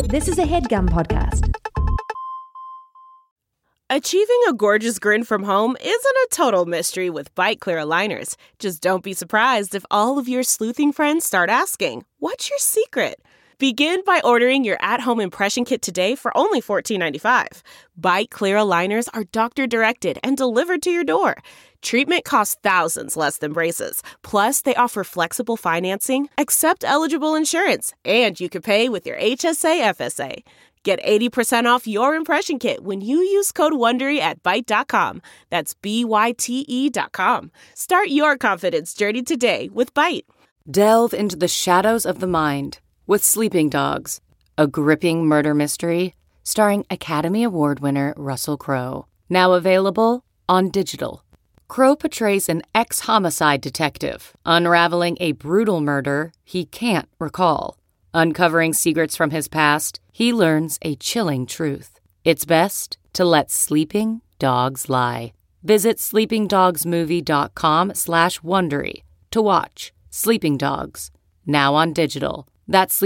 This is a HeadGum podcast. Achieving a gorgeous grin from home isn't a total mystery with Byte Clear aligners. Just don't be surprised if all of your sleuthing friends start asking, "What's your secret?" Begin by ordering your at-home impression kit today for only $14.95. Byte Clear aligners are doctor-directed and delivered to your door. Treatment costs thousands less than braces. Plus, they offer flexible financing, accept eligible insurance, and you can pay with your HSA FSA. Get 80% off your impression kit when you use code WONDERY at Byte.com. That's BYTE.com. Start your confidence journey today with Byte. Delve into the shadows of the mind with Sleeping Dogs, a gripping murder mystery starring Academy Award winner Russell Crowe. Now available on digital. Crowe portrays an ex-homicide detective unraveling a brutal murder he can't recall. Uncovering secrets from his past, he learns a chilling truth. It's best to let sleeping dogs lie. Visit sleepingdogsmovie.com/Wondery to watch Sleeping Dogs, now on digital. That's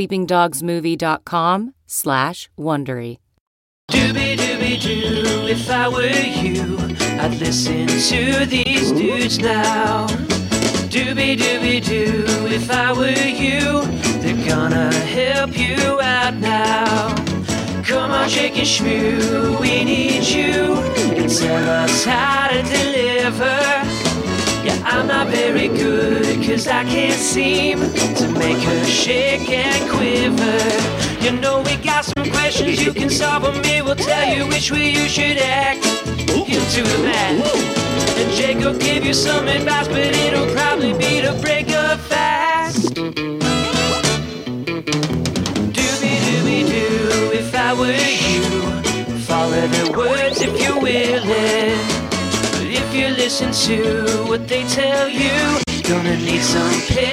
sleepingdogsmovie.com/Wondery. Doobie-doobie-doo, if I were you, I'd listen to these dudes now. Doobie-doobie-doo, if I were you, they're gonna help you out now. Come on, shake and shmoo, we need you to tell us how to deliver. Yeah, I'm not very good, cause I can't seem to make her shake and quiver. You know we got some questions you can solve for me. We'll tell you which way you should act. You do the math. And Jake will give you some advice, but it'll probably be to break up fast. Doobie-doobie-doo, if I were you, follow their words if you're willing. But if you listen to what they tell you, gonna need some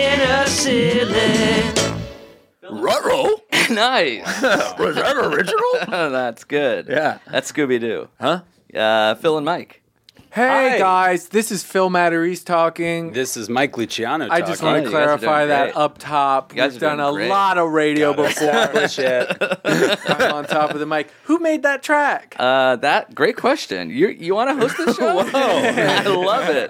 penicillin. Ruh-roh? Nice. Was that original? That's good. Yeah. That's Scooby-Doo. Huh? Phil and Mike. Hey Hi. guys, this is Phil Matteries talking. This is Mike Luciano I talking. just want you to guys are clarify doing that great. up top. You guys We've are done doing a great. lot of radio before. Shit. I'm on top of the mic. Who made that track? Great question. You want to host this show? I love it.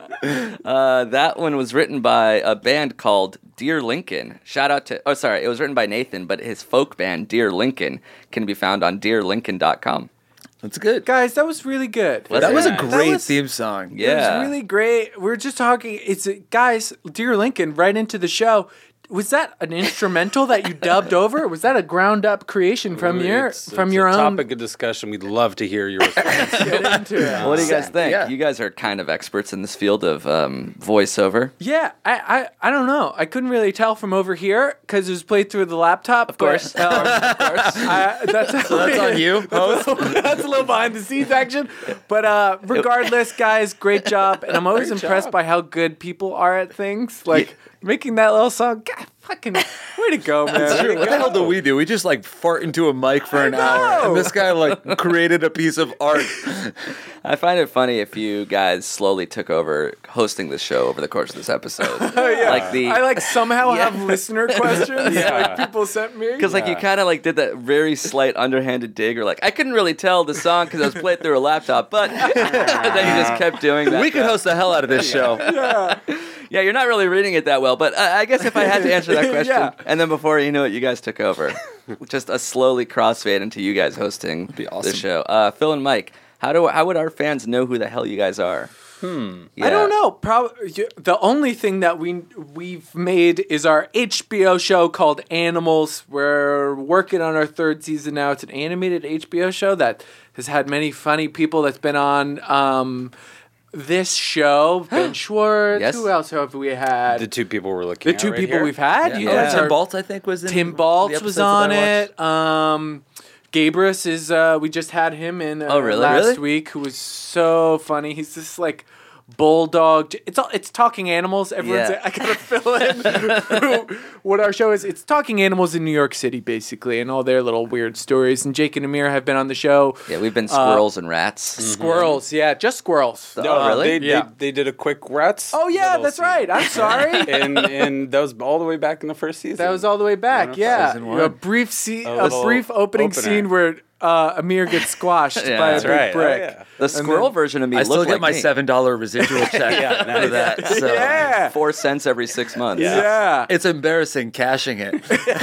That one was written by a band called Dear Lincoln. Shout out to, it was written by Nathan, but his folk band, Dear Lincoln, can be found on dearlincoln.com. That's good. Guys, that was really good. Was That was a Nice. great theme song. It Yeah. was really great. We're just talking. Guys, Dear Lincoln, right into the show. Was that an instrumental that you dubbed over? Was that a ground up creation from your It's own? a topic of discussion. We'd love to hear your response. Get into it. What do you guys think? Yeah. You guys are kind of experts in this field of voiceover. Yeah, I don't know. I couldn't really tell from over here because it was played through the laptop. Of course. That's That's on you, host. That's a little behind the scenes action. But regardless, guys, great job. And I'm always Great impressed job. by how good people are at things. Like making that little song. God, fucking way to go, man. Way to What the go. hell do we do? We just like fart into a mic for an hour, and this guy like created a piece of art. I find it funny if you guys slowly took over hosting this show over the course of this episode. Oh, yeah. Like I somehow Yeah. have listener questions like people sent me. Because you kind of did that very slight underhanded dig, or I couldn't really tell the song because I was playing through a laptop, but then you just kept doing that. We could host the hell out of this show. Yeah, you're not really reading it that well, but I guess if I had to answer that question, Yeah. and then before you know it, you guys took over. Just a slowly crossfade into you guys hosting awesome. the show. Phil and Mike, how would our fans know who the hell you guys are? I don't know. Probably the only thing that we've made is our HBO show called Animals. We're working on our third season now. It's an animated HBO show that has had many funny people that's been on this show. Ben Schwartz. Yes. Who else have we had? The two people we're looking The at two right people here. we've had. Yeah. You Oh, guys Tim are. Baltz, I think, was in Tim the Baltz episodes was that on I watched. it. Gabrus is. We just had him in Oh, really? last Really? week. Who was so funny. He's this Bulldog. It's Talking Animals. Everyone's Yeah. I gotta fill in what our show is. It's Talking Animals in New York City, basically, and all their little weird stories. And Jake and Amir have been on the show. Yeah, we've been squirrels and rats. Squirrels, yeah, just squirrels. Oh, really? They did a quick rats. Oh yeah, little that's scene. right. I'm sorry. And that was all the way back in the first season. That was all the way back. Yeah, Season one. a brief opening opener. scene where Amir gets squashed Yeah, by a that's big right. Oh, brick. yeah. The squirrel version of me I looked still get like my me. $7 residual check for that. So Yeah. 4 cents every 6 months. Yeah. it's embarrassing cashing it.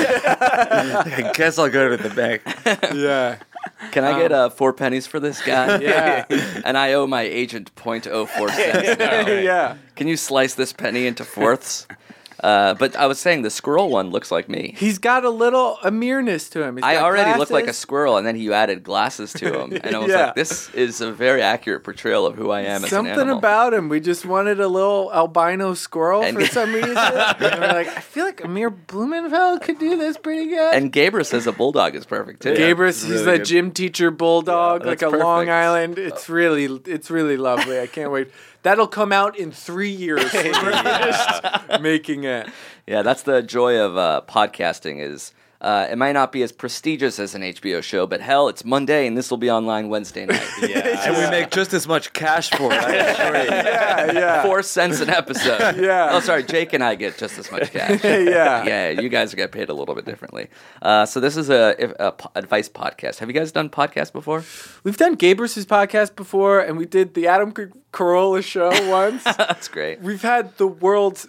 I guess I'll go to the bank. Yeah. Can I get 4 pennies for this guy? Yeah. And I owe my agent 0.04 cents now. Yeah. Can you slice this penny into fourths? But I was saying the squirrel one looks like me. He's got a little Amirness to him. He's I got already look like a glasses. squirrel, and then you added glasses to him, and I was Yeah. like, "This is a very accurate portrayal of who I am as an Something animal." about him. We just wanted a little albino squirrel And- for some reason. And we're like, I feel like Amir Blumenfeld could do this pretty good. And Gabrus says a bulldog is perfect too. Gabrus, he's really a good. gym teacher bulldog, like that's a Long perfect. Island. It's really lovely. I can't wait. That'll come out in 3 years when we're finished making it. Yeah, that's the joy of podcasting. Is it might not be as prestigious as an HBO show, but hell, it's Monday, and this will be online Wednesday night. And we make just as much cash for it. I assure you. Yeah. 4 cents an episode. Yeah. Oh, sorry, Jake and I get just as much cash. Yeah. Yeah, you guys get paid a little bit differently. So this is a advice podcast. Have you guys done podcasts before? We've done Gabrus's podcast before, and we did the Adam Carolla show once. That's great. We've had the world's.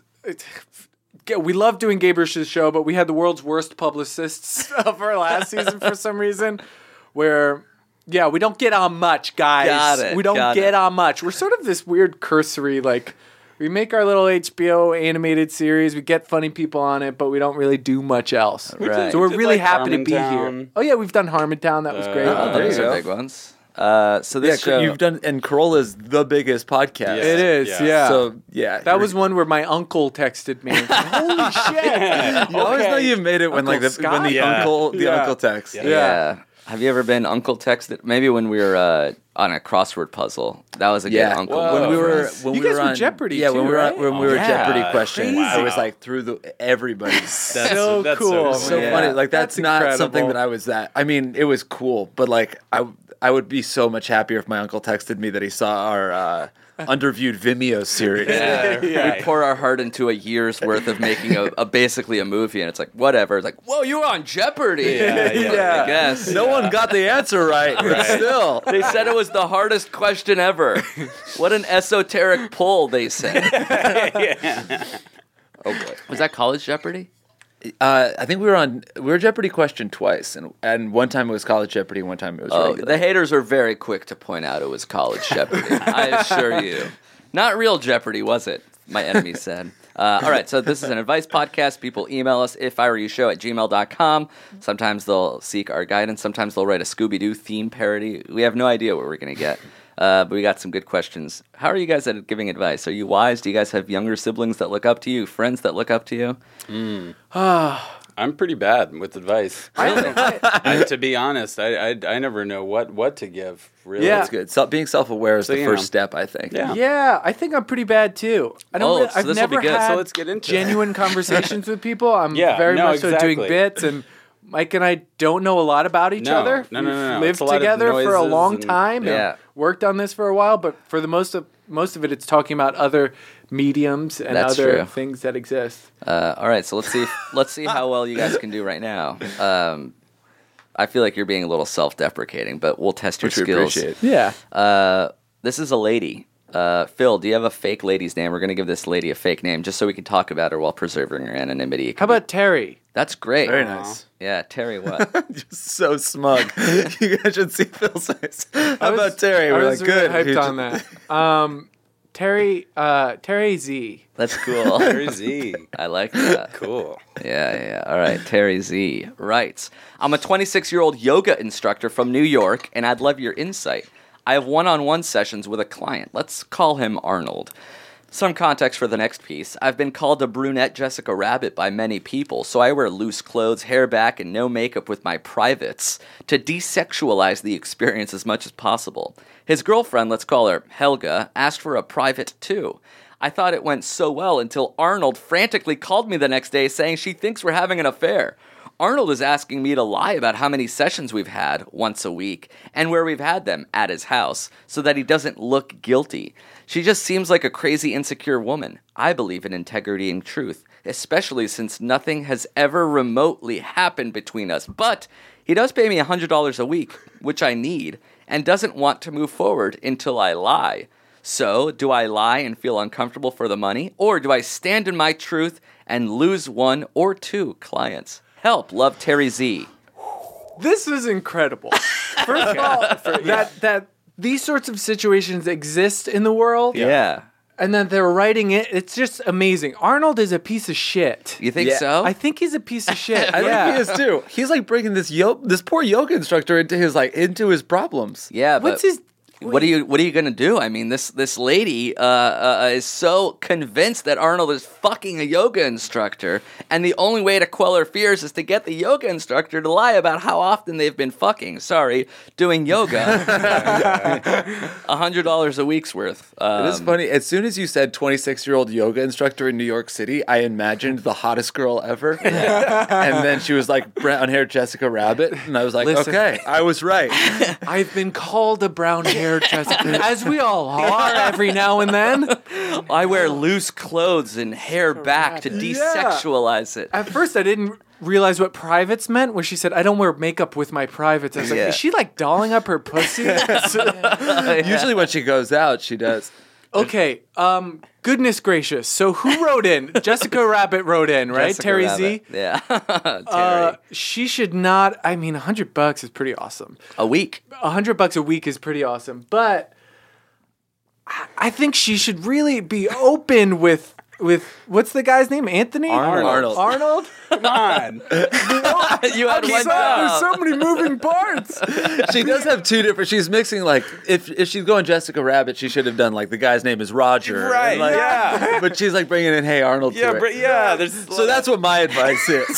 We love doing Gabrus's show, but we had the world's worst publicists of our last season for some reason, where. Yeah, we don't get on much, guys. Got it, We don't got get it. on much. We're sort of this weird cursory, like, we make our little HBO animated series, we get funny people on it, but we don't really do much else. Right. So we're did, really like, happy to be here. Harmontown. Oh, yeah, we've done Harmontown. That was great. Oh, there those you are go. big ones. So Yeah, this show, you've done, and Corolla's the biggest podcast. It is, Yeah. yeah. So yeah, That was one where my uncle texted me. Holy shit! You always know you've made it when Uncle when the Scott? Yeah. uncle texts. yeah. Have you ever been uncle texted? Maybe when we were on a crossword puzzle. That was a good Yeah, uncle. Whoa. when we were Nice. when You we guys were were on Jeopardy yeah, too, when we were right? when we were Yeah. Jeopardy questions, I Crazy. was like through everybody. So cool. So Yeah. funny. Like that's, That's not incredible. something that I was that. I mean, it was cool, but like I would be so much happier if my uncle texted me that he saw our underviewed Vimeo series. We pour our heart into a year's worth of making a basically a movie, and it's like whatever. It's like, whoa, you were on Jeopardy. Yeah. I guess. No one got the answer right, but still. They said it was the hardest question ever. What an esoteric pull, they said. Oh boy, was that College Jeopardy? I think we were Jeopardy question twice, and one time it was College Jeopardy, one time it was Oh, regular. the haters are very quick to point out it was College Jeopardy. I assure you. Not real Jeopardy, was it? My enemy said. All right, so this is an advice podcast. People email us, ifiwereyoushow@gmail.com. Sometimes they'll seek our guidance. Sometimes they'll write a Scooby-Doo theme parody. We have no idea what we're going to get. But we got some good questions. How are you guys at giving advice? Are you wise? Do you guys have younger siblings that look up to you? Friends that look up to you? I'm pretty bad with advice. To be honest, I never know what to give. Really, Yeah. That's good. Being self-aware is the you first know. step, I think. Yeah. Yeah, I think I'm pretty bad too. I don't. Oh, really, so I've this will be never good. had So let's get into it. genuine conversations with people. I'm Yeah, very no, much so doing exactly. bits, and Mike and I don't know a lot about each No, other. no, no, We've no. lived It's a lot of together for a noises long and- time. Yeah. And worked on this for a while, but for the most of it, it's talking about other mediums and That's other true. things that exist. All right, so let's see how well you guys can do right now. I feel like you're being a little self-deprecating, but we'll test your Which we skills. appreciate. Yeah. This is a lady. Phil, do you have a fake lady's name? We're going to give this lady a fake name just so we can talk about her while preserving her anonymity. It How could be- about Terry? That's great. Very nice. Yeah, Terry what? Just so smug. You guys should see Phil's face. How about Terry? I We're was like, good. really He hyped on that. Terry Z. That's cool. Very Z. I like that. Cool. Yeah. All right, Terry Z writes, I'm a 26-year-old yoga instructor from New York, and I'd love your insight. I have one-on-one sessions with a client. Let's call him Arnold. Some context for the next piece. I've been called a brunette Jessica Rabbit by many people, so I wear loose clothes, hair back, and no makeup with my privates to desexualize the experience as much as possible. His girlfriend, let's call her Helga, asked for a private too. I thought it went so well until Arnold frantically called me the next day saying she thinks we're having an affair. Arnold is asking me to lie about how many sessions we've had once a week and where we've had them at his house so that he doesn't look guilty. She just seems like a crazy, insecure woman. I believe in integrity and truth, especially since nothing has ever remotely happened between us. But he does pay me $100 a week, which I need, and doesn't want to move forward until I lie. So, do I lie and feel uncomfortable for the money, or do I stand in my truth and lose 1 or 2 clients? Help, love, Terry Z. This is incredible. First of all, that these sorts of situations exist in the world. Yeah. And then they're writing it. It's just amazing. Arnold is a piece of shit. You think so? I think he's a piece of shit. I think he is too. He's like bringing this poor yoga instructor into his problems. Yeah, but What's his... what are you gonna do? I mean, this lady is so convinced that Arnold is fucking a yoga instructor, and the only way to quell her fears is to get the yoga instructor to lie about how often they've been doing yoga. $100 a week's worth. It is funny. As soon as you said 26-year-old yoga instructor in New York City, I imagined the hottest girl ever. And then she was like brown-haired Jessica Rabbit, and I was like, Listen. okay, I was right. I've been called a brown-haired Jessica, as we all are every now and then. I wear loose clothes and hair back to desexualize it. At first, I didn't realize what privates meant when she said, I don't wear makeup with my privates. I was like, is she like dolling up her pussy? Usually when she goes out, she does. Okay, goodness gracious. So who wrote in? Jessica Rabbit wrote in, right? Jessica Terry Rabbit. Z? Yeah. Terry. She should not, I mean, $100 is pretty awesome. A week. $100 a week is pretty awesome. But I think she should really be open with what's the guy's name? Anthony? Arnold. Arnold? Come on. You had one There's job. so many moving parts. She does have two different. She's mixing like if she's going Jessica Rabbit, she should have done like the guy's name is Roger, Right, and, like, yeah. But she's like bringing in Hey Arnold. Yeah, to it. there's So that's what my advice is.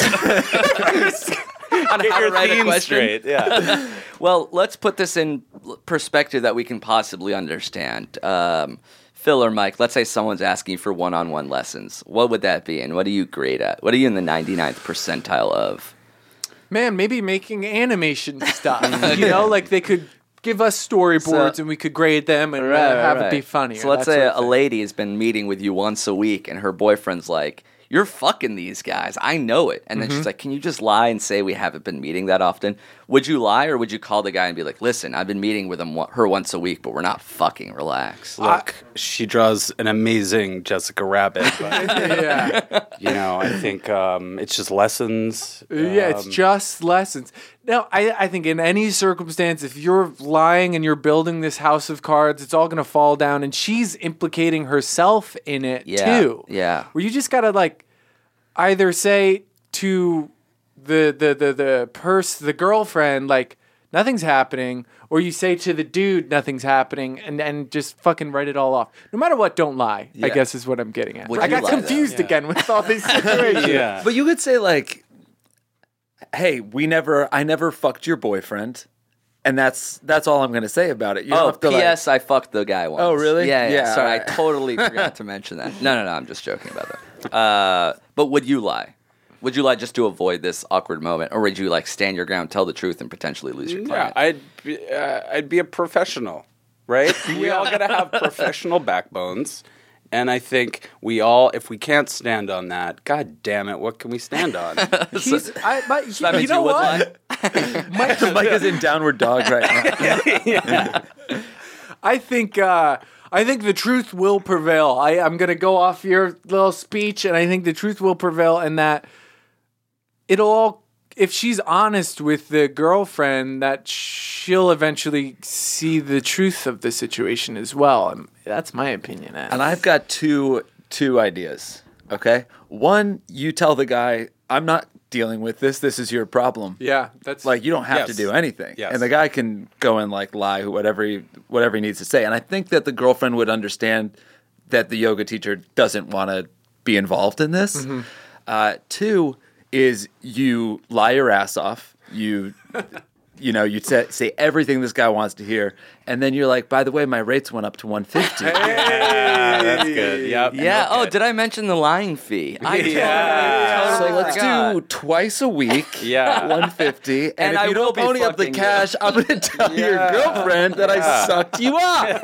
On how to write a question. straight. Yeah. Well, let's put this in perspective that we can possibly understand. Phil or Mike, let's say someone's asking you for one-on-one lessons. What would that be, and what are you great at? What are you in the 99th percentile of? Man, maybe making animation stuff. You know, like they could give us storyboards and we could grade them and have it be funny. So let's say a lady has been meeting with you once a week, and her boyfriend's like, you're fucking these guys. I know it. And then she's like, can you just lie and say we haven't been meeting that often? Would you lie, or would you call the guy and be like, listen, I've been meeting with her once a week, but we're not fucking. Relax. Look, she draws an amazing Jessica Rabbit, but I think it's just lessons. It's just lessons. Now, I think in any circumstance, if you're lying and you're building this house of cards, it's all going to fall down, and she's implicating herself in it too. Yeah. Where you just got to like either say to the girlfriend, like, nothing's happening, or you say to the dude, nothing's happening, and just fucking write it all off. No matter what, don't lie, I guess is what I'm getting at. Would I you got lie, though? confused again with all these situations. Yeah. But you could say like, hey, I never fucked your boyfriend. And that's all I'm going to say about it. You don't have to, P.S. I fucked the guy once. Oh, really? Yeah. Yeah, Sorry, alright. I totally forgot to mention that. No, I'm just joking about that. But would you lie? Would you lie just to avoid this awkward moment, or would you like stand your ground, tell the truth, and potentially lose your Yeah, client? I'd be a professional, right? We all gotta have professional backbones, and I think we all, if we can't stand on that, God damn it, what can we stand on? That You means know you would what? lie? Mike is in downward dog right now. I think the truth will prevail. I'm going to go off your little speech, and I think the truth will prevail, and that it'll all, if she's honest with the girlfriend, that she'll eventually see the truth of the situation as well. And that's my opinion. And I've got two ideas. Okay, one, you tell the guy, I'm not dealing with this. This is your problem. Yeah, that's Like, you don't have to Yes. do anything. Yes. And the guy can go and like lie whatever he needs to say. And I think that the girlfriend would understand that the yoga teacher doesn't want to be involved in this. 2 is you lie your ass off. You say everything this guy wants to hear, and then you're like, by the way, my rates went up to $150. That's good. Yep. Yeah. Oh, did I mention the lying fee? I Yeah. totally So let's forgot. do twice a week, Yeah. $150, and And if I you will don't be pony up the fucking you. cash, I'm going to tell your girlfriend that I sucked you off.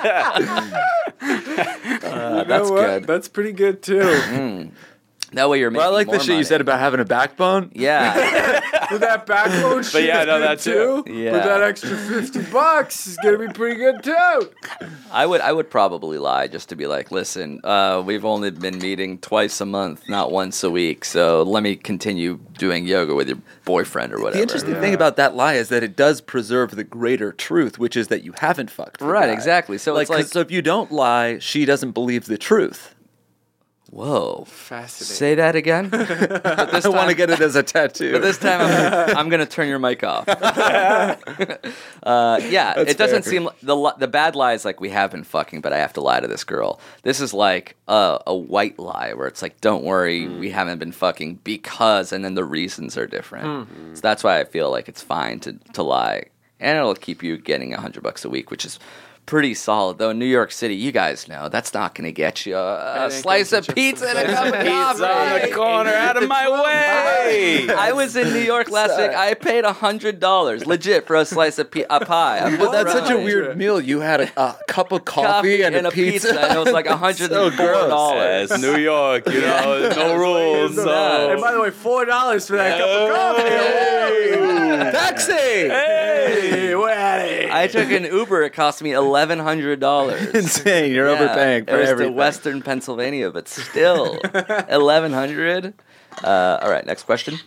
That's good. That's pretty good too. That way you're making Well, I like the more shit you money. said about having a backbone. Yeah. With that backbone shit, yeah, no, good that too. Yeah. But that extra $50 is gonna be pretty good too. I would probably lie just to be like, listen, we've only been meeting twice a month, not once a week. So let me continue doing yoga with your boyfriend or whatever. The interesting thing about that lie is that it does preserve the greater truth, which is that you haven't fucked. the Right, guy. exactly. So it's like, so if you don't lie, she doesn't believe the truth. whoa. Fascinating. Say that again. I want to get it as a tattoo. But this time I'm gonna turn your mic off. Yeah, it doesn't fair. seem the bad lie is like we have been fucking, but I have to lie to this girl. This is like a white lie where it's like, don't worry, we haven't been fucking because, and then the reasons are different. So that's why I feel like it's fine to lie, and it'll keep you getting $100 a week, which is pretty solid. Though in New York City, you guys know that's not going to get you a slice of pizza and a cup of coffee. Pizza on the corner, out of my way. I was in New York last week. I paid $100 legit for a slice of a pie. But that's such a Right. weird meal. You had a cup of coffee and a pizza. and it was like $104. It's New York, you know, no rules. So. And by the way, $4 for that cup of coffee. Taxi! Hey, we're at it. I took an Uber. It cost me $1,100. Insane. You're overpaying for it was everything. to Western Pennsylvania, but still $1,100. All right, next question.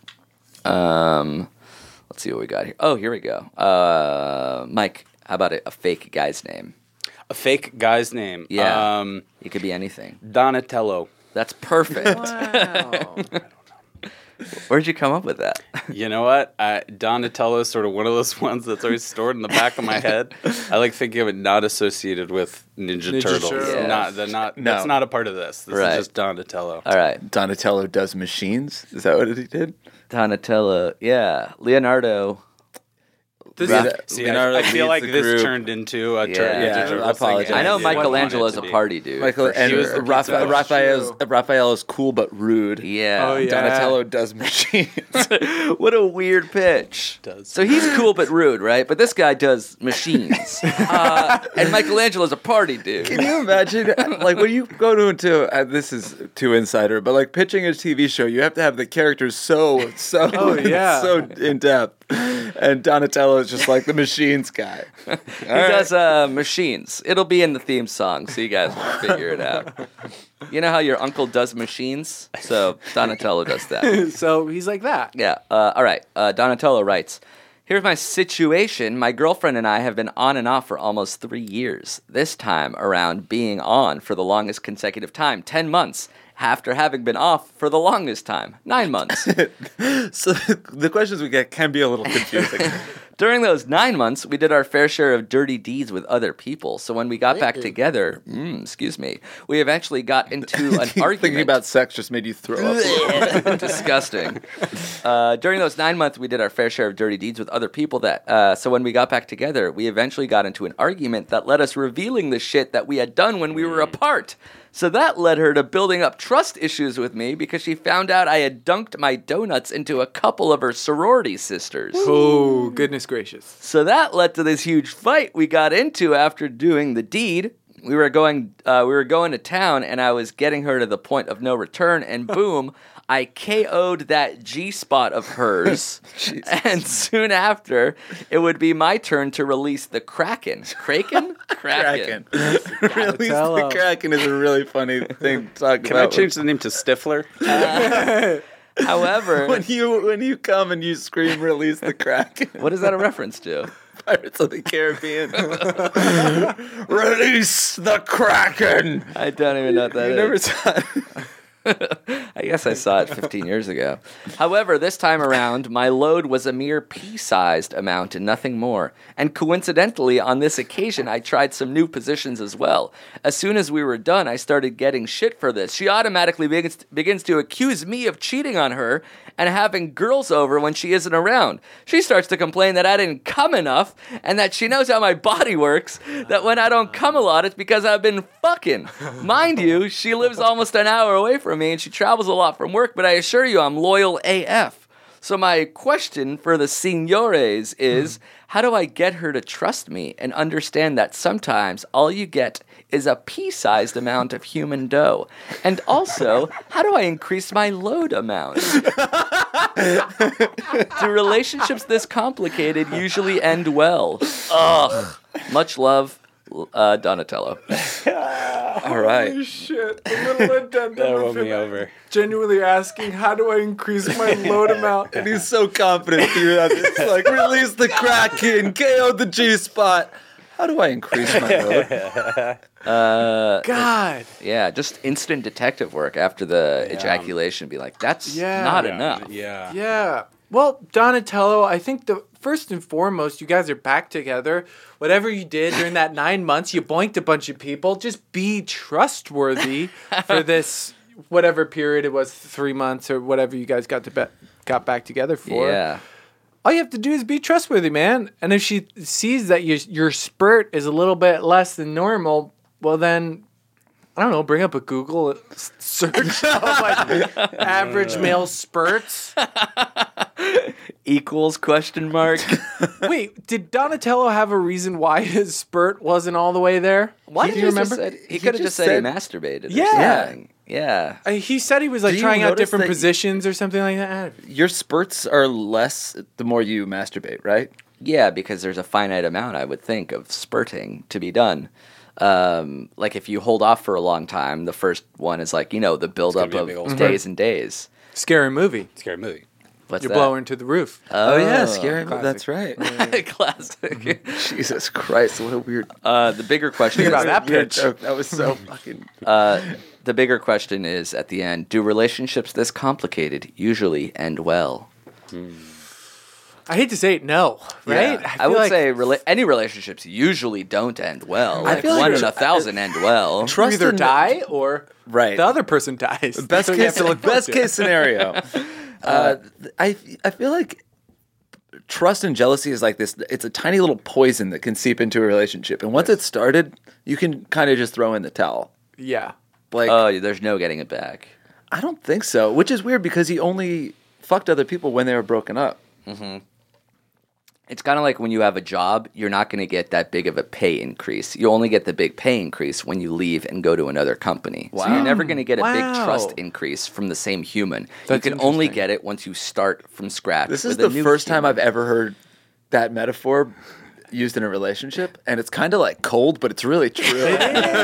Let's see what we got here. Oh, here we go. Mike, how about a fake guy's name? A fake guy's name. Yeah. It could be anything. Donatello. That's perfect. Wow. Where'd you come up with that? You know what? Donatello is sort of one of those ones that's always stored in the back of my head. I like thinking of it not associated with Ninja Turtles. Turtles. Yeah. That's not a part of this. This Right. is just Donatello. All right. Donatello does machines. Is that what he did? Donatello. Yeah. Leonardo. This Ra- is, See, Leonardo I feel leads like the this group. turned into a Yeah. Ninja Yeah, Turtles I thing. apologize. I know It wasn't Michelangelo's a meant to be. party dude. Michael for and sure. Raphael's cool but rude. Yeah. Oh, yeah. Donatello does machines. What a weird pitch. Does. So he's cool but rude, right? But this guy does machines. And Michelangelo's a party dude. Can you imagine, like, when you go into this is too insider, but like pitching a TV show, you have to have the characters so in depth, and Donatello is just like the machines guy. He does machines. It'll be in the theme song, so you guys will figure it out. You know how your uncle does machines? So Donatello does that. so he's like that. Yeah. All right. Donatello writes, here's my situation. My girlfriend and I have been on and off for almost 3 years. This time around being on for the longest consecutive time, 10 months. After having been off for the longest time, 9 months. So the questions we get can be a little confusing. During those 9 months, we did our fair share of dirty deeds with other people. So when we got back together, we eventually got into an argument. Thinking about sex just made you throw up. Disgusting. During those 9 months, we did our fair share of dirty deeds with other people. So when we got back together, we eventually got into an argument that led us revealing the shit that we had done when we were apart. So that led her to building up trust issues with me because she found out I had dunked my donuts into a couple of her sorority sisters. Oh, goodness gracious. So that led to this huge fight we got into after doing the deed. We were going to town, and I was getting her to the point of no return, and boom, I KO'd that G-spot of hers. And soon after, it would be my turn to release the Kraken. Kraken? Kraken. Release the Kraken is a really funny thing to talk Can I about. change the name to Stifler? However, when you come and you scream, release the Kraken. what is that a reference to? Pirates of the Caribbean. Release the Kraken. I don't even know what that You is. never saw. I guess I saw it 15 years ago. However, this time around, my load was a mere pea-sized amount and nothing more. And coincidentally, on this occasion, I tried some new positions as well. As soon as we were done, I started getting shit for this. She automatically begins to accuse me of cheating on her and having girls over when she isn't around. She starts to complain that I didn't come enough and that she knows how my body works, that when I don't come a lot, it's because I've been fucking. Mind you, she lives almost an hour away from me and she travels a lot from work, but I assure you I'm loyal AF. So my question for the señores is, how do I get her to trust me and understand that sometimes all you get is a pea-sized amount of human dough? And also, how do I increase my load amount? Do relationships this complicated usually end well? Ugh. Much love, Donatello. All right. Holy shit. The little addendum. That won me over. Genuinely asking, how do I increase my load amount? And he's so confident through that. It's like, release the Kraken, KO the G-spot. How do I increase my load? God. Yeah, just instant detective work after the ejaculation. Be like, that's not enough. Yeah. Yeah. Well, Donatello, I think the first and foremost, you guys are back together. Whatever you did during that 9 months, you boinked a bunch of people. Just be trustworthy for this whatever period it was, 3 months or whatever you guys got back together for. Yeah. All you have to do is be trustworthy, man. And if she sees that your spurt is a little bit less than normal, well then, I don't know, bring up a Google search of like average male spurts. Equals question mark. Wait, did Donatello have a reason why his spurt wasn't all the way there? Why Do did you he remember? He could have just said he masturbated. Yeah. Or something. Yeah. He said he was like Do you trying out notice different that positions or something like that. Your spurts are less the more you masturbate, right? Yeah, because there's a finite amount, I would think, of spurting to be done. Like if you hold off for a long time, the first one is like, the buildup be a of big old days and days. Scary movie. Scary movie. What's You're that? blowing to the roof. Oh yeah, scary. That's right. Classic. Jesus Christ, what a weird. The bigger question about is, that pitch. That was so fucking. the bigger question is at the end, do relationships this complicated usually end well? I hate to say it, no. Right? Yeah. I feel would like say any relationships usually don't end well. I Like feel like 1 in tr- 1,000 end well. you Trust either in- die or Right. the other person dies. Best That's what you have case, to look forward best to. case scenario. I feel like trust and jealousy is like this. It's a tiny little poison that can seep into a relationship, and once it's started, you can kind of just throw in the towel. Yeah. Like, Oh, there's no getting it back. I don't think so. Which is weird because he only fucked other people when they were broken up. It's kind of like when you have a job, you're not going to get that big of a pay increase. You only get the big pay increase when you leave and go to another company. So you're never going to get a big Wow. trust increase from the same human. That's you can only interesting. get it once you start from scratch. This is with a the new first time human. I've ever heard that metaphor used in a relationship, and it's kind of like cold, but it's really true.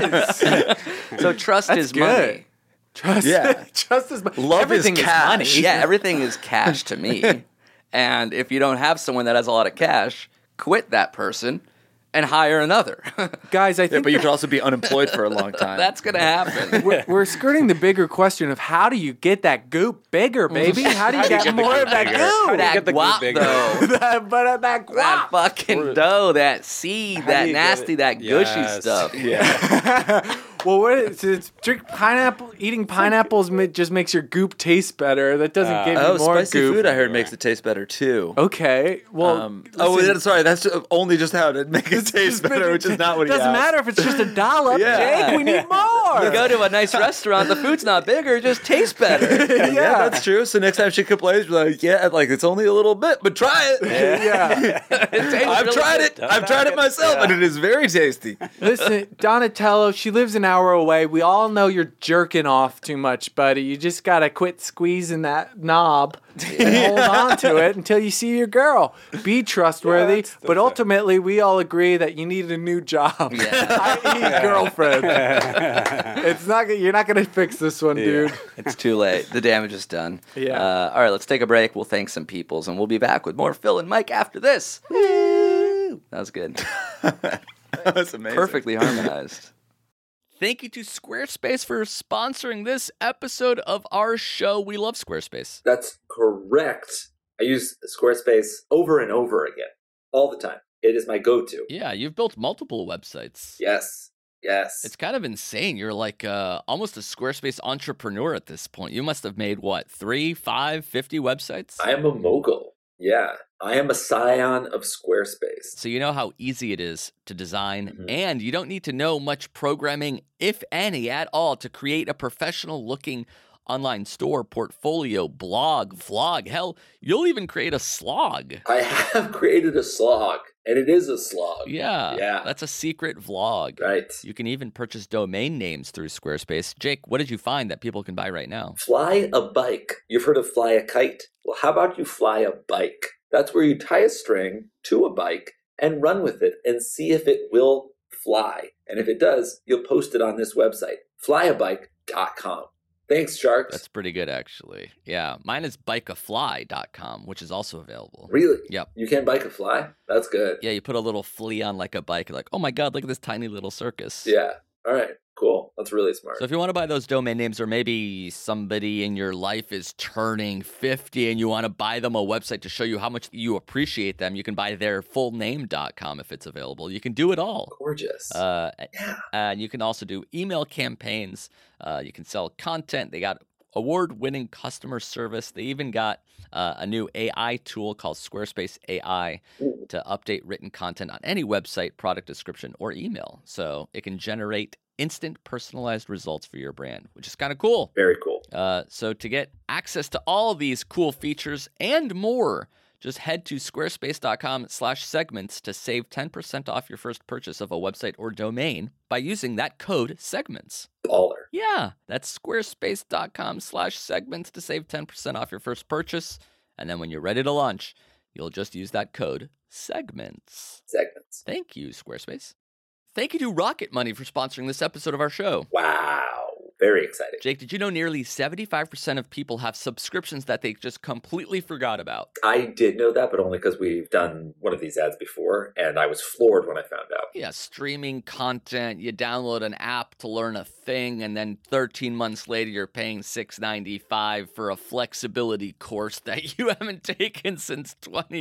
So trust is good. money. Trust. Yeah. Trust is Love everything is cash. money. Yeah, everything is cash to me. And if you don't have someone that has a lot of cash, quit that person and hire another. Guys, I Yeah, think but you could also be unemployed for a long time. That's going to happen. we're skirting the bigger question of how do you get that goop bigger, baby? How do you get more of that goop? that get the goop guap, bigger? though. that That guap. fucking dough, that seed, that do you get nasty, it? that gushy Yes. stuff. Well, what is it's drink pineapple. Eating pineapples just makes your goop taste better. That doesn't give you Oh, more spicy goop. food I heard makes it taste better too. Okay. Well, listen, Sorry, that's only just how to make it taste better, which is not what he doesn't asked. matter if it's just a dollop. Yeah. Jake, we need more. You go to a nice restaurant, the food's not bigger, it just tastes better. Yeah, that's true. So next time she complains, be like, yeah, like it's only a little bit, but try it. Yeah. I've tried it. I've tried it myself, and it is very tasty. Listen, Donatello, she lives an hour away. We all know you're jerking off too much, buddy. You just gotta quit squeezing that knob and hold on to it until you see your girl. Be trustworthy, but ultimately, we all agree that you need a new job, i.e., girlfriend. It's not. You're not gonna fix this one, dude. It's too late. The damage is done. Yeah. All right, let's take a break. We'll thank some peoples, and we'll be back with more Phil and Mike after this. Woo! That was good. That was amazing. Perfectly harmonized. thank you to Squarespace for sponsoring this episode of our show. We love Squarespace. That's correct. I use Squarespace over and over again, all the time. It is my go-to. Yeah, you've built multiple websites. Yes. It's kind of insane. You're like almost a Squarespace entrepreneur at this point. You must have made, 3, 5, 50 websites? I am a mogul. Yeah. I am a scion of Squarespace. So you know how easy it is to design, and you don't need to know much programming, if any, at all, to create a professional-looking online store, portfolio, blog, vlog. Hell, you'll even create a slog. I have created a slog, and it is a slog. Yeah. That's a secret vlog. Right. You can even purchase domain names through Squarespace. Jake, what did you find that people can buy right now? Fly a bike. You've heard of fly a kite? Well, how about you fly a bike? That's where you tie a string to a bike and run with it and see if it will fly. And if it does, you'll post it on this website, flyabike.com. Thanks, Sharks. That's pretty good, actually. Yeah, mine is bikeafly.com, which is also available. Really? Yep. You can bike a fly? That's good. Yeah, you put a little flea on like a bike. You're like, oh my God, look at this tiny little circus. Yeah. All right. Cool. That's really smart. So if you want to buy those domain names, or maybe somebody in your life is turning 50 and you want to buy them a website to show you how much you appreciate them, you can buy their fullname.com if it's available. You can do it all. Gorgeous. And you can also do email campaigns. You can sell content. They got award-winning customer service. They even got a new AI tool called Squarespace AI to update written content on any website, product description, or email. So it can generate instant personalized results for your brand, which is kind of cool. Very cool. So to get access to all these cool features and more, just head to squarespace.com/segments to save 10% off your first purchase of a website or domain by using that code segments. Baller. Yeah, that's squarespace.com/segments to save 10% off your first purchase. And then when you're ready to launch, you'll just use that code segments. Segments. Thank you, Squarespace. Thank you to Rocket Money for sponsoring this episode of our show. Wow. Very exciting. Jake, did you know nearly 75% of people have subscriptions that they just completely forgot about? I did know that, but only because we've done one of these ads before, and I was floored when I found out. Yeah, streaming content, you download an app to learn a thing, and then 13 months later you're paying $6.95 for a flexibility course that you haven't taken since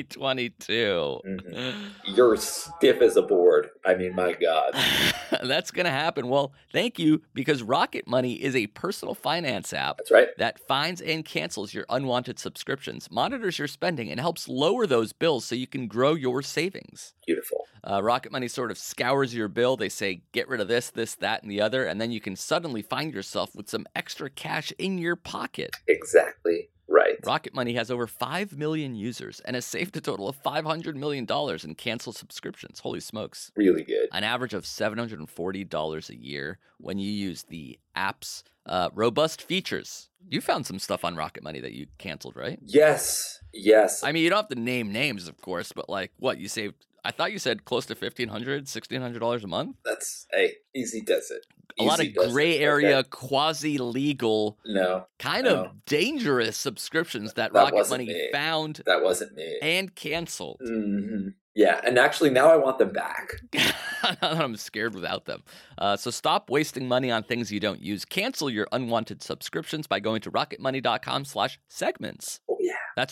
2022. You're stiff as a board. I mean, my God. That's going to happen. Well, thank you, because Rocket Money is a personal finance app. That's right. That finds and cancels your unwanted subscriptions, monitors your spending, and helps lower those bills so you can grow your savings. Beautiful. Rocket Money sort of scours your bill. They say, get rid of this, that, and the other, and then you can suddenly find yourself with some extra cash in your pocket. Exactly right. Rocket Money has over 5 million users and has saved a total of $500 million in canceled subscriptions. Holy smokes. Really good. An average of $740 a year when you use the app's robust features. You found some stuff on Rocket Money that you canceled, right? Yes. I mean, you don't have to name names, of course, but like what? You saved, I thought you said close to $1,500, $1,600 a month? That's, hey, easy does it. A lot of gray area, quasi-legal, kind of dangerous subscriptions that Rocket Money found. That wasn't me. And canceled. Mm-hmm. Yeah, and actually now I want them back. I'm scared without them. So stop wasting money on things you don't use. Cancel your unwanted subscriptions by going to rocketmoney.com/segments. Oh, yeah. That's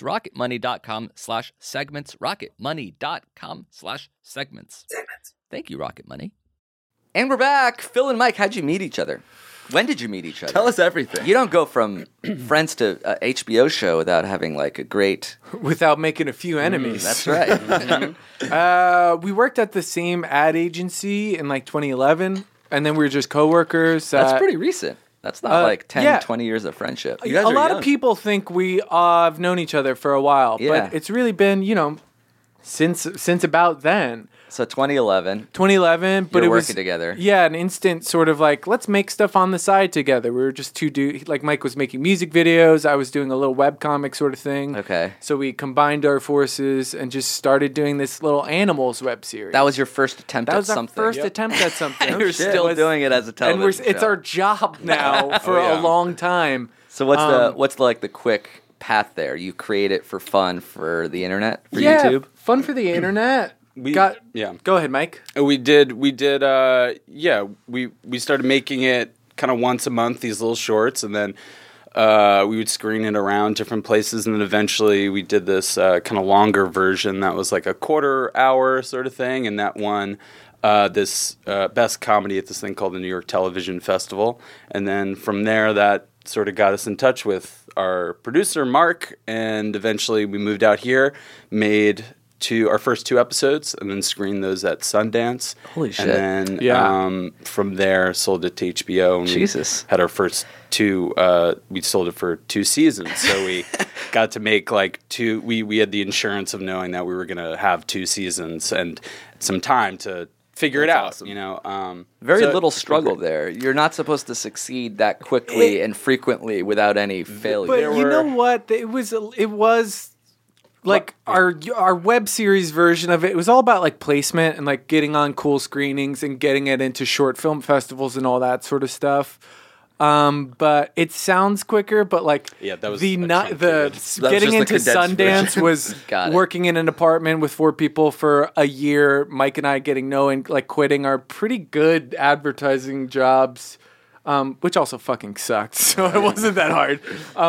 rocketmoney.com/segments. rocketmoney.com/segments. Segments. Thank you, Rocket Money. And we're back. Phil and Mike, how'd you meet each other? When did you meet each other? Tell us everything. You don't go from friends to HBO show without having like a great... Without making a few enemies. That's right. We worked at the same ad agency in like 2011, and then we were just coworkers. That's pretty recent. That's not like 10, 20 years of friendship. A lot of people think we have known each other for a while, but it's really been, since about then. So 2011. 2011, but it was working together. Yeah, an instant sort of like, let's make stuff on the side together. We were just two dudes. Like Mike was making music videos, I was doing a little webcomic sort of thing. Okay. So we combined our forces and just started doing this little Animals web series. That was your first attempt at something. That was our first attempt at something. And you're still doing it as a television show. It's our job now for a long time. So what's the quick path there? You create it for fun for the internet, for YouTube? Fun for the internet. Go ahead, Mike. We started making it kind of once a month, these little shorts, and then we would screen it around different places, and then eventually we did this kind of longer version that was like a quarter hour sort of thing, and that won this best comedy at this thing called the New York Television Festival. And then from there, that sort of got us in touch with our producer, Mark, and eventually we moved out here, made our first 2 episodes, and then screened those at Sundance. Holy shit. And then from there, sold it to HBO. And Jesus. We had our first 2, we sold it for 2 seasons. So we got to make like 2, we had the insurance of knowing that we were going to have 2 seasons and some time to figure it out, awesome. you know. Very little struggle there. You're not supposed to succeed that quickly and frequently without any failure. But you know what? It was like our web series version of it. It was all about like placement and like getting on cool screenings and getting it into short film festivals and all that sort of stuff. But it sounds quicker, but like that was getting just into Sundance was Got it. working in an apartment with 4 people for a year. Mike and I getting and like quitting our pretty good advertising jobs, which also fucking sucked. So it wasn't that hard.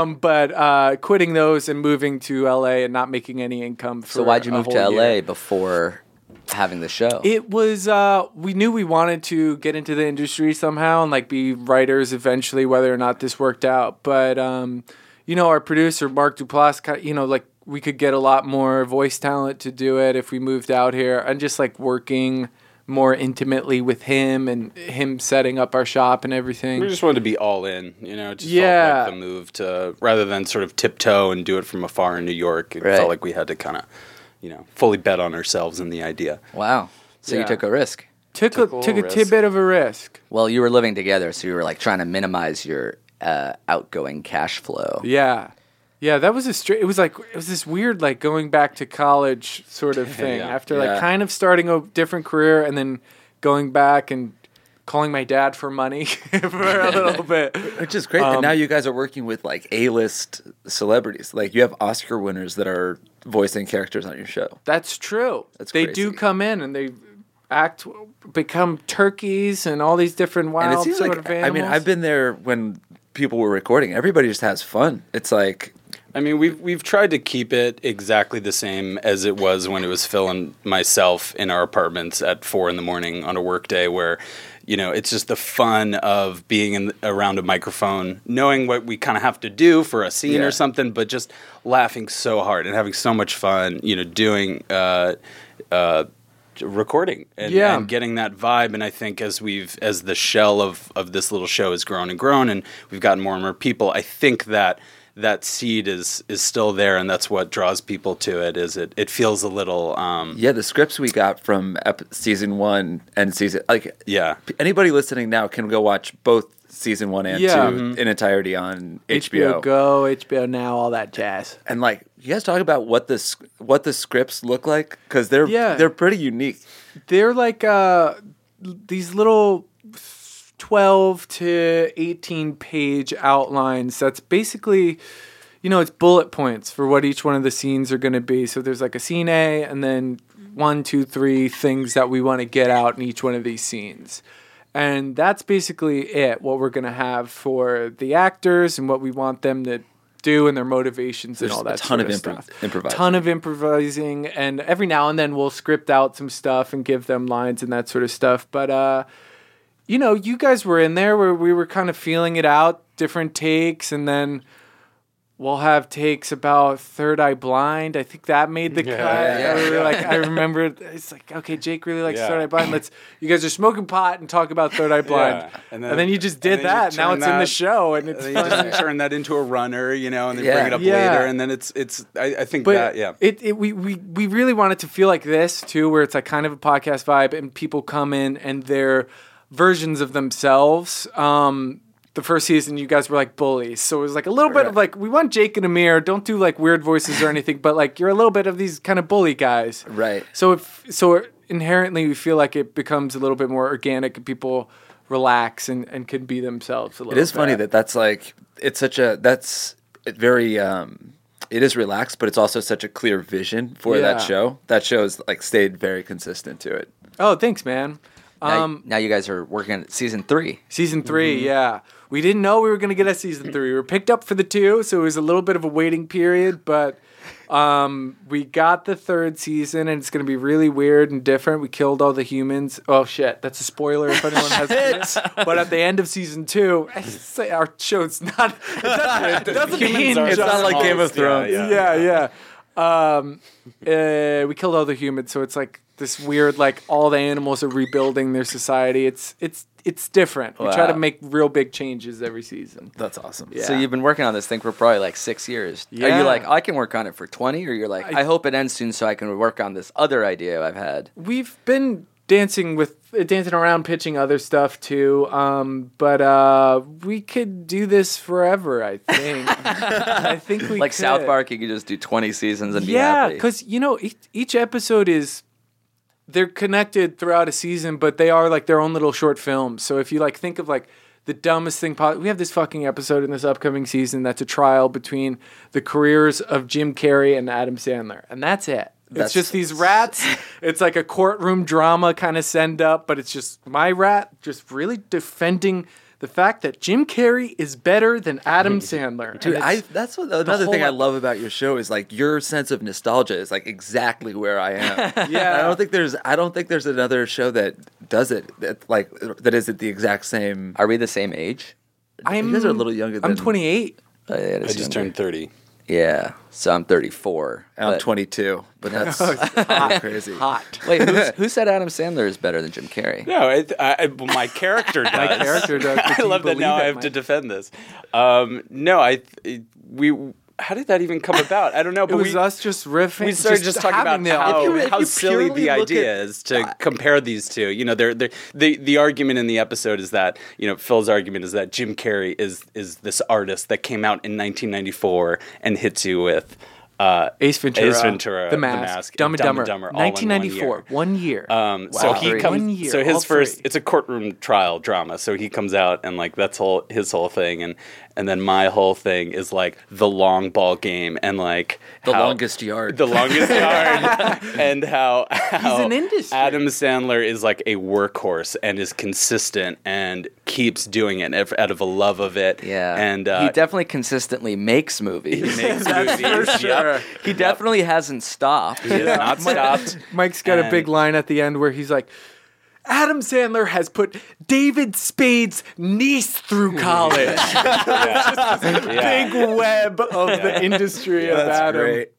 But quitting those and moving to LA and not making any income. For So why'd you a move whole to LA year. before having the show? It was we knew we wanted to get into the industry somehow and like be writers eventually, whether or not this worked out. But our producer Mark Duplass, like we could get a lot more voice talent to do it if we moved out here, and just like working more intimately with him and him setting up our shop and everything. We just wanted to be all in, It just felt like the move to, rather than sort of tiptoe and do it from afar in New York. It felt like we had to kind of, fully bet on ourselves and the idea. Wow. So you took a risk. Took a tidbit of a risk. Well, you were living together, so you were like trying to minimize your outgoing cash flow. Yeah. Yeah, that was it was this weird like going back to college sort of thing after like kind of starting a different career and then going back and calling my dad for money for a little bit. Which is great. And now you guys are working with like A-list celebrities. Like you have Oscar winners that are voicing characters on your show. That's true. They do come in and they become turkeys and all these different wild sort of animals. I mean, I've been there when people were recording. Everybody just has fun. It's like, I mean, we've tried to keep it exactly the same as it was when it was Phil and myself in our apartments at 4 a.m. on a work day, where it's just the fun of being around a microphone, knowing what we kind of have to do for a scene or something, but just laughing so hard and having so much fun, doing recording and getting that vibe. And I think as the shell of this little show has grown and we've gotten more and more people, I think that seed is still there, and that's what draws people to it. It feels a little the scripts we got from season 1 and season anybody listening now can go watch both season 1 and 2 in entirety on HBO Go, HBO Now, all that jazz. And like, you guys talk about what the scripts look like, because they're pretty unique. They're like these little 12 to 18 page outlines. That's basically, it's bullet points for what each one of the scenes are going to be. So there's like a scene A and then 1, 2, 3 things that we want to get out in each one of these scenes. And that's basically it, what we're going to have for the actors and what we want them to do and their motivations and all that sort of stuff. Ton of improvising, and every now and then we'll script out some stuff and give them lines and that sort of stuff. But you guys were in there where we were kind of feeling it out, different takes, and then we'll have takes about Third Eye Blind. I think that made the cut. I remember it's like, okay, Jake really likes Third Eye Blind. You guys are smoking pot and talk about Third Eye Blind. Yeah. And then you just did that. Now it's in the show, and it's fun. You just turn that into a runner, and then bring it up later, and then it's. I think we really want it to feel like this too, where it's like kind of a podcast vibe, and people come in and they're versions of themselves. The first season, you guys were like bullies, so it was like a little bit of like, we want Jake and Amir. Don't do like weird voices or anything, but like you're a little bit of these kind of bully guys, right? So inherently, we feel like it becomes a little bit more organic, and people relax and can be themselves a little. It is funny that's like, it's such a, that's very it is relaxed, but it's also such a clear vision for that show. That show's like stayed very consistent to it. Oh, thanks, man. Now you guys are working on season 3. Season 3, yeah. We didn't know we were going to get a season 3. We were picked up for the 2, so it was a little bit of a waiting period, but we got the 3rd season, and it's going to be really weird and different. We killed all the humans. Oh, shit. That's a spoiler if anyone has seen it. But at the end of season 2, I say our show's not... It doesn't mean... It's not like Game of Thrones. Yeah. We killed all the humans, so it's like this weird, like, all the animals are rebuilding their society. It's different. We try to make real big changes every season. That's awesome. Yeah. So you've been working on this thing for probably like 6 years. Are Yeah. you like, I can work on it for 20? Or you're like, I hope it ends soon so I can work on this other idea I've had? We've been dancing around, pitching other stuff too. But we could do this forever, I think. I think we Like could. South Park, you could just do 20 seasons and be Yeah, happy. because, each episode they're connected throughout a season, but they are like their own little short films. So if you like think of like the dumbest thing, we have this fucking episode in this upcoming season that's a trial between the careers of Jim Carrey and Adam Sandler, and that's it. It's just these rats. It's like a courtroom drama kind of send up, but it's just my rat just really defending the fact that Jim Carrey is better than Adam Sandler. Dude, that's another thing I love about your show is like your sense of nostalgia is like exactly where I am. Yeah. I don't think there's another show that does it that is at the exact same. Are we the same age? You guys are a little younger than I'm 28. I just turned 30. Yeah, so I'm 34. I'm but- 22, but that's really crazy. Hot. Wait, who said Adam Sandler is better than Jim Carrey? No, my character does. My character does. but I do you love that now believe I it, have to Mike? defend this. How did that even come about? I don't know. It But was us just riffing. we started just talking about having the how you silly purely the look idea at- is to compare these two. The argument in the episode is that Phil's argument is that Jim Carrey is this artist that came out in 1994 and hits you with Ace Ventura, The The Mask, Dumb and Dumber, all in 1994, 1 year. So he Three. comes. 1 year, So all his first, three. it's a courtroom trial drama. So he comes out and like that's his whole thing, and then my whole thing is like the long ball game and like The longest yard. the longest yard, and how an industry. Adam Sandler is like a workhorse and is consistent and keeps doing it out of a love of it. Yeah, and he definitely consistently makes movies. makes movies. Yep. He definitely hasn't stopped. He has not stopped. Mike's got a And- big line at the end where he's like, Adam Sandler has put David Spade's niece through college. Big web of the industry of That's Adam. great.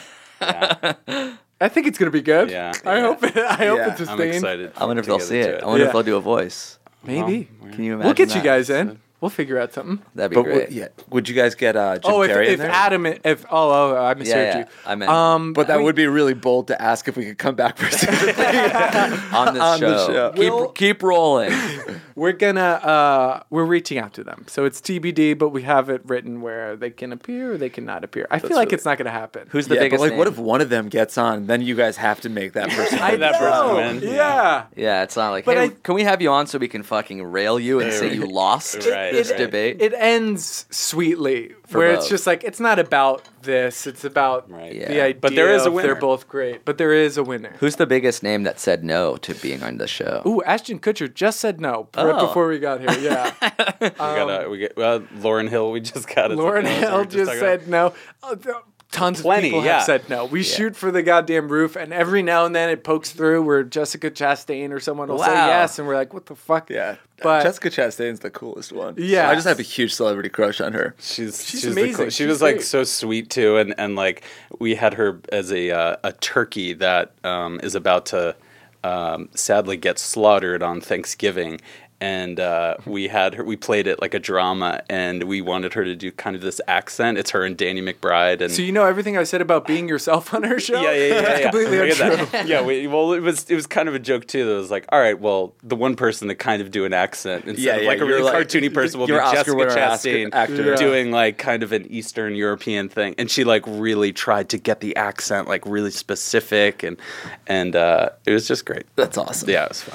I think it's gonna be good. Yeah. I hope it's I'm sustained. excited. I wonder if they'll to see get it. into I wonder Yeah. if they'll do a voice. Maybe. Can you imagine? We'll get you that? guys in. We'll figure out something. That'd be But great. would you guys get Jim Oh, Carrey if in there? Adam, I misheard you. I meant But that would be really bold to ask if we could come back for on this on show. the show. Keep rolling. we're reaching out to them, so it's TBD. But we have it written where they can appear or they cannot appear. I feel like it's not going to happen. Who's the Yeah, but biggest? like, what name? if one of them gets on? Then you guys have to make that person. that person win. Yeah. Yeah, it's not like, But hey, I- can we have you on so we can fucking rail you and say you lost Right, this right. debate? It ends sweetly, where it's both. just like it's not about this; it's about Right. Yeah. the idea. But there is a of they're winner. both great, but there is a winner. Who's the biggest name that said no to being on the show? Ooh, Ashton Kutcher just said no right Oh. before we got here. Yeah, We get Lauryn Hill. We just got it. Lauren Hill just said no. Tons Plenty, of people yeah. have said no. We shoot for the goddamn roof, and every now and then it pokes through where Jessica Chastain or someone will say Wow. yes, and we're like, what the fuck? Yeah, But- Jessica Chastain's the coolest one. Yeah. I just have a huge celebrity crush on her. She's amazing. She She's was like great. so sweet too, and like we had her as a turkey that is about to sadly get slaughtered on Thanksgiving. And we played it like a drama, and we wanted her to do kind of this accent. It's her and Danny McBride, and So you know everything I said about being yourself on her show? yeah. That's completely I get untrue. that. Yeah, it was kind of a joke too. That was like, all right, well, the one person that kind of do an accent instead of like a you're really cartoony person will be you're Oscar Jessica winner Chastain actor. Yeah. doing like kind of an Eastern European thing, and she like really tried to get the accent like really specific, and it was just great. That's awesome. Yeah, it was fun.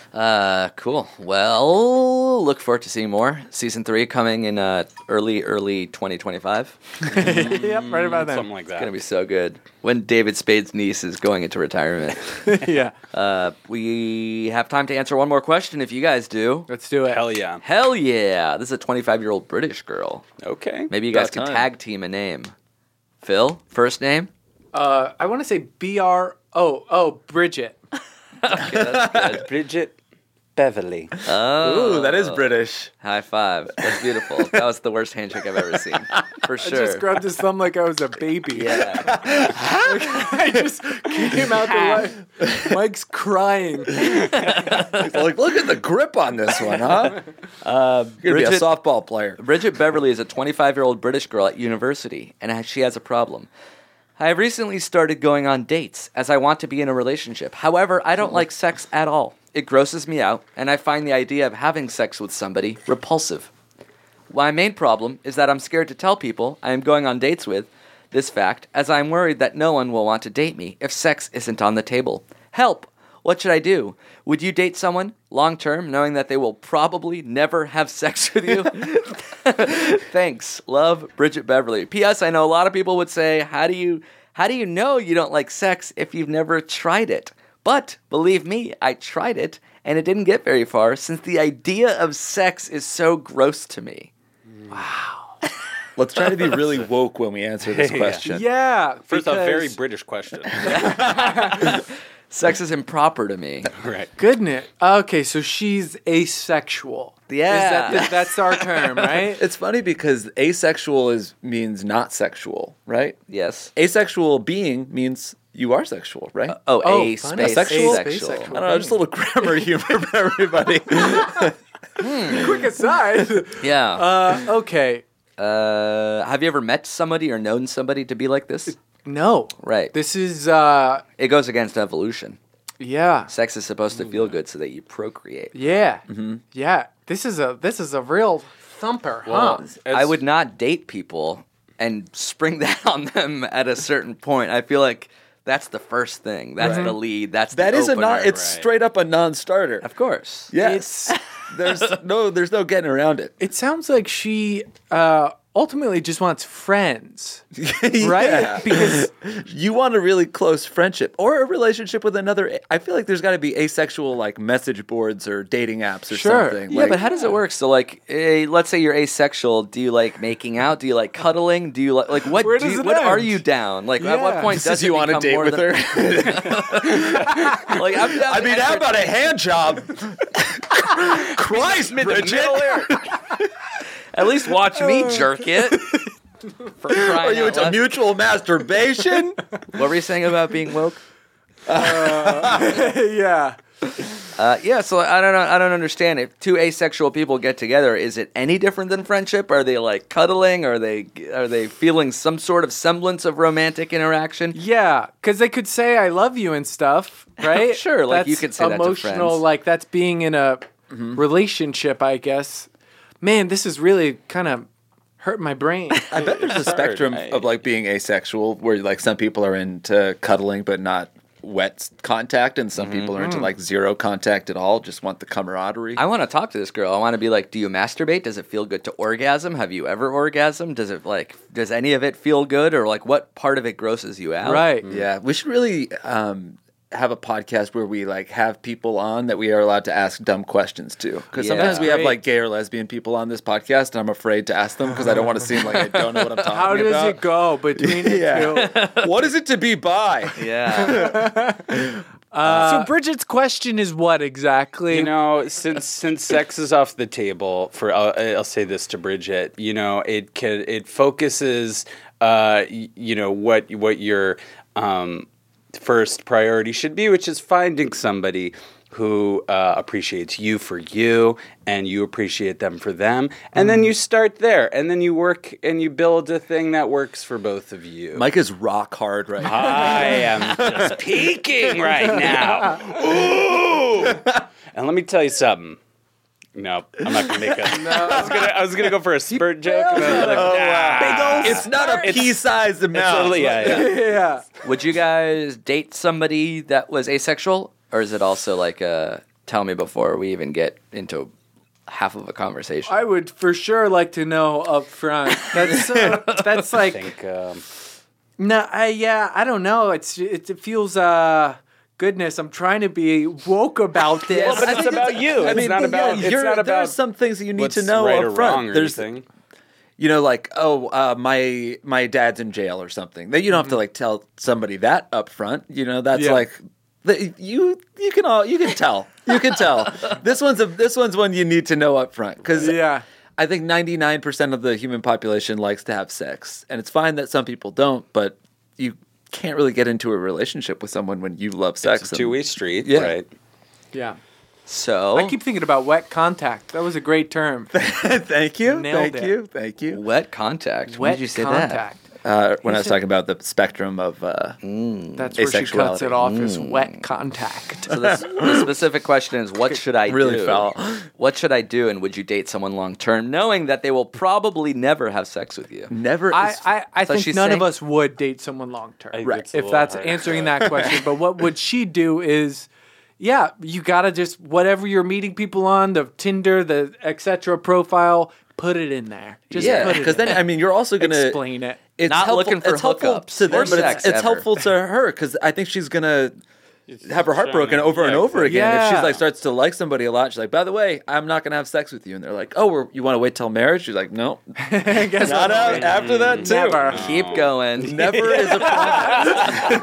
Cool. Well, look forward to seeing more. Season 3 coming in early 2025. Yep, right about then. Something like that. It's gonna be so good. When David Spade's niece is going into retirement. Yeah, We have time to answer one more question if you guys do. let's do it. Hell yeah. Hell yeah. This is a 25-year-old British girl. Okay. Maybe you guys About could time. tag team a name. Phil, first name? I want to say Bridget. Okay, that's good. Bridget Beverly. Ooh, that is British. High five. That's beautiful. That was the worst handshake I've ever seen. For I sure. just grabbed his thumb like I was a baby. Yeah. I just came out to life. Mike's crying. Like, look at the grip on this one, huh? You're gonna be a Bridget- softball player. Bridget Beverly is a 25-year-old British girl at university, and she has a problem. I have recently started going on dates as I want to be in a relationship. However, I don't like sex at all. It grosses me out, and I find the idea of having sex with somebody repulsive. My main problem is that I'm scared to tell people I am going on dates with this fact, as I am worried that no one will want to date me if sex isn't on the table. Help! What should I do? Would you date someone long term, knowing that they will probably never have sex with you? Thanks. Love, Bridget Beverly. P.S. I know a lot of people would say, how do you know you don't like sex if you've never tried it? But believe me, I tried it, and it didn't get very far since the idea of sex is so gross to me. Let's try to be really woke when we answer this question. Yeah. First off, very because- British question. Sex is improper to me. Right. Goodness. Okay, so she's asexual. Yeah. That's our term, right? It's funny because asexual means not sexual, right? Yes. Asexual being means you are sexual, right? Oh, Oh, a fun. space Asexual? sexual. I don't know, just a little grammar humor for everybody. Quick aside. Yeah. Okay. Have you ever met somebody or known somebody to be like this? No. Right. This is, It goes against evolution. yeah. Sex is supposed to feel good so that you procreate. Yeah. Yeah. This is a real thumper, huh? I would not date people and spring that on them at a certain point. I feel like that's the first thing. That's the lead. That's That the is opener. it's straight up a non-starter. Of course. Yes. there's no getting around it. It sounds like she ultimately just wants friends, right? Yeah. Because You want a really close friendship or a relationship with another. I feel like there's got to be asexual like message boards or dating apps or Sure. something. Yeah, but how does it work? So, like, let's say you're asexual. Do you like making out? Do you like cuddling? Do you like what? Where does it what are end? you down? Like, at what Yeah. point does you it want to become date more with than- her? Like, I'm down I mean, to how enter- about a hand job? Christ, Bridget. At least watch me jerk it. For Are crying you out into loud. mutual masturbation? What were you saying about being woke? yeah. Yeah, so I don't understand. If two asexual people get together, is it any different than friendship? Are they like cuddling? Are they feeling some sort of semblance of romantic interaction? Yeah, because they could say "I love you" and stuff, right? Sure, like you That's could say that to emotional. friends. Like that's being in a relationship, I guess. Man, this is really kind of hurting my brain. I bet there's a spectrum of like being asexual where like some people are into cuddling but not wet contact, and some people are into like zero contact at all, just want the camaraderie. I want to talk to this girl. I want to be like, do you masturbate? Does it feel good to orgasm? Have you ever orgasmed? Does any of it feel good, or like what part of it grosses you out? Right. Yeah, we should really have a podcast where we like have people on that we are allowed to ask dumb questions to, because Yeah. sometimes we have Great. like gay or lesbian people on this podcast and I'm afraid to ask them because I don't want to seem like I don't know what I'm talking How does about. it go between the two? What is it to be bi? Yeah. So Bridget's question is what exactly? You know, since sex is off the table, I'll say this to Bridget. You know, it focuses, you know, what your first priority should be, which is finding somebody who appreciates you for you and you appreciate them for them. And then you start there, and then you work and you build a thing that works for both of you. Mike is rock hard right now. I am just peeking right now. Ooh! And let me tell you something. No, I'm not gonna make a. I was gonna go for a spurt joke. And I was like, nah. It's not a pea-sized amount. Totally, yeah. yeah. Would you guys date somebody that was asexual, or is it also like a tell me before we even get into half of a conversation. I would for sure like to know up front. That's like I think I don't know. It feels goodness. I'm trying to be woke about this. Well, but it's about you. It's not about. It's not about. There's some things that you need what's to know right or up front. wrong or There's, anything. like, my dad's in jail or something. That you don't have to like tell somebody that up front. That's like you can tell. You can tell. This one's one you need to know up front because I think 99% of the human population likes to have sex, and it's fine that some people don't, but you can't really get into a relationship with someone when you love sex. It's a two-way street, Yeah. right? Yeah. So I keep thinking about wet contact. That was a great term. Thank you. Nailed Thank it. you. Thank you. wet contact. When Wet did you say contact. When I was talking about the spectrum of That's where she cuts asexuality. it off is wet contact. that? So the specific question is, what should I Really do? foul. What should I do, and would you date someone long term, knowing that they will probably never have sex with you? Never. I So think she's none of saying- us would date someone long term. Right. It's a If little that's hard. answering that question. But what would she do is, you gotta just whatever you're meeting people on, the Tinder, the etc. profile, put it in there. Just put it because in then there. you're also gonna Explain it. It's Not helpful, looking for it's helpful hookups to them, or but sex it's ever. helpful to her because I think she's gonna have her heart broken over and over again. If she's Yeah. starts to like somebody a lot, she's like, by the way, I'm not gonna have sex with you, and they're like, oh, you want to wait till marriage? She's like, no, Guess not what? after that too. Never. Keep going. Never is a promise.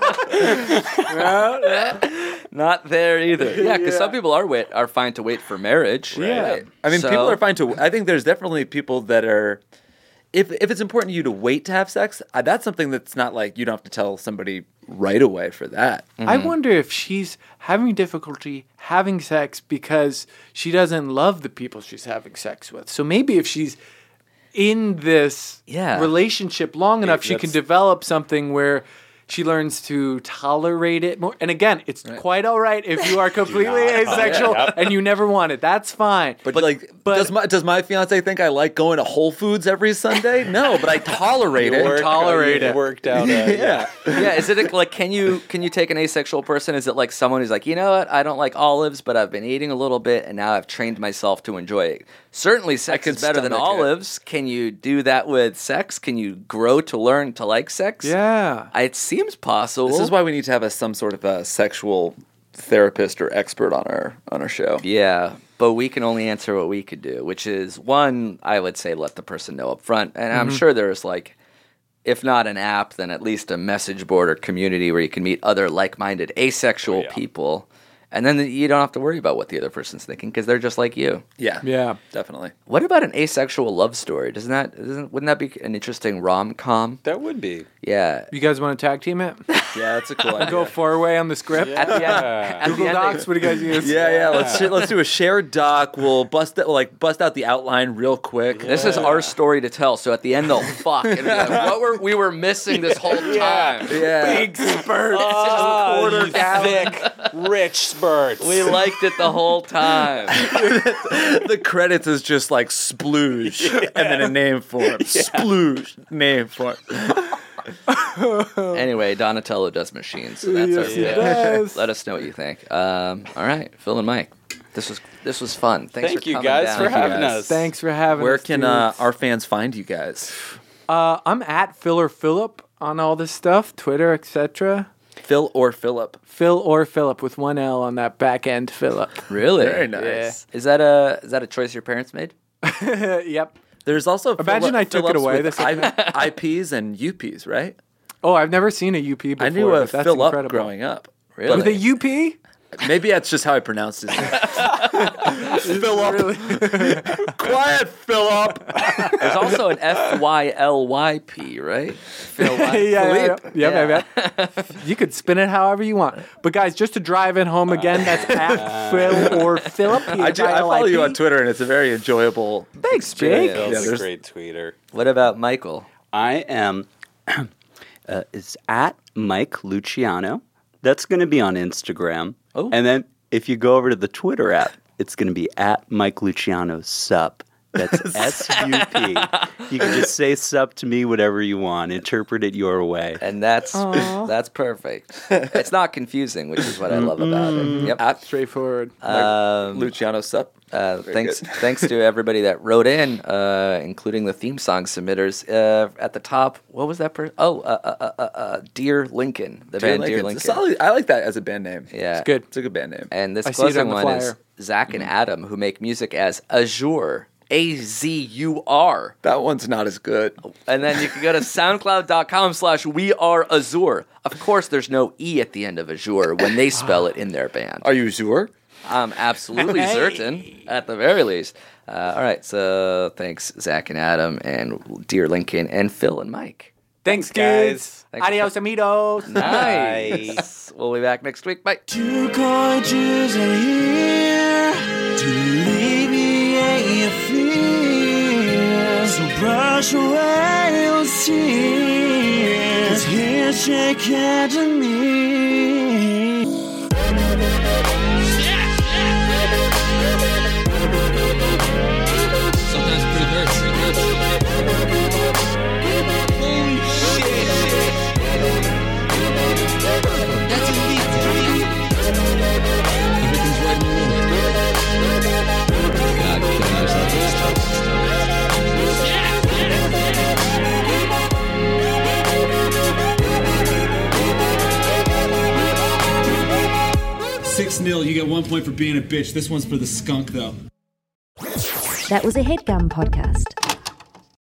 Not there either. Yeah, because some people are fine to wait for marriage. Yeah. I mean, So- people are fine to. I think there's definitely people that are. If it's important to you to wait to have sex, that's something that's not like you don't have to tell somebody right away for that. I wonder if she's having difficulty having sex because she doesn't love the people she's having sex with. So maybe if she's in this relationship long enough, she can develop something where she learns to tolerate it more. And again, it's quite all right if you are completely asexual and you never want it. That's fine. But does my fiance think I like going to Whole Foods every Sunday? No, but I tolerate it. It worked out. Yeah. Yeah, is it like can you take an asexual person? Is it like someone who's like, you know what, I don't like olives, but I've been eating a little bit and now I've trained myself to enjoy it. Certainly sex can is better than stomach it. olives. Can you do that with sex? Can you grow to learn to like sex? Yeah. It seems possible. This is why we need to have some sort of a sexual therapist or expert on our show. Yeah, but we can only answer what we could do, which is one, I would say let the person know up front. And I'm sure there's like, if not an app, then at least a message board or community where you can meet other like-minded asexual people. And then you don't have to worry about what the other person's thinking because they're just like you. Yeah, definitely. What about an asexual love story? Wouldn't that be an interesting rom-com? That would be. Yeah. You guys want to tag team it? Yeah, that's a cool idea. Go four-way on the script? At the end, at the Google end, Docs? What do you guys use? Yeah. Let's do a shared doc. We'll bust out the outline real quick. This is our story to tell, so at the end they'll fuck. And be like, we were missing this whole time. Yeah. Big spurt. Quarter thick, rich spurts. We liked it the whole time. The credits is just like splooge and then a name for him. Splooge, name for him. Anyway, Donatello does machines, so that's our Yes, he pitch. does. Let us know what you think. All right, Phil and Mike, this was fun. Thanks Thank for you coming guys down. for Thank you having guys. us. Thanks for having Where us. can dudes. our fans find you guys? I'm at Phil or Philip on all this stuff, Twitter, etc. Phil or Philip? Phil or Philip with one L on that back end, Philip. Really? Very nice. Is that a choice your parents made? Yep. There's also Imagine I took it Phillips away with this IPs and UPs, right? Oh, I've never seen a UP before. I knew a but that's Philip incredible. growing up. Really? With a UP? Maybe that's just how I pronounced it. Philip. Quiet, Philip. There's also an FYLYP, right? Phil Yeah. You could spin it however you want. But guys, just to drive it home again, that's at Phil or Philip. I follow you on Twitter, and it's a very enjoyable. Thanks, Jake. experience. Phil's there's- a great tweeter. What about Michael? I am. It's at Mike Luciano. That's going to be on Instagram. Oh. And then if you go over to the Twitter app, it's going to be at Mike Luciano Sup. That's S-U-P. You can just say sup to me whatever you want. Interpret it your way. And that's perfect. It's not confusing, which is what I love about it. Yep. Straightforward. Luciano Sup. Thanks to everybody that wrote in, including the theme song submitters. At the top, what was that person? Dear Lincoln. The band Dear Lincoln. Solid. I like that as a band name. Yeah. It's good. It's a good band name. And this I see it closing on the one is flyer. Zach and Adam, who make music as Azure. A-Z-U-R. That one's not as good. And then you can go to soundcloud.com/weareazure. Of course, there's no E at the end of Azure when they spell it in their band. Are you sure? I'm absolutely certain, at the very least. All right, so thanks, Zach and Adam, and Dear Lincoln, and Phil and Mike. Thanks, guys. kids. Adios, amigos. Nice. We'll be back next week. Bye. Two gorges are here to alleviate your fears. So brush away your tears. Here's shake hand to me. Sometimes it hurts. Holy shit. That's elite. Everything's right in the room. God, killing yourself. Yeah. 6-0, you get 1 point for being a bitch. This one's for the skunk, though. That was a HeadGum podcast.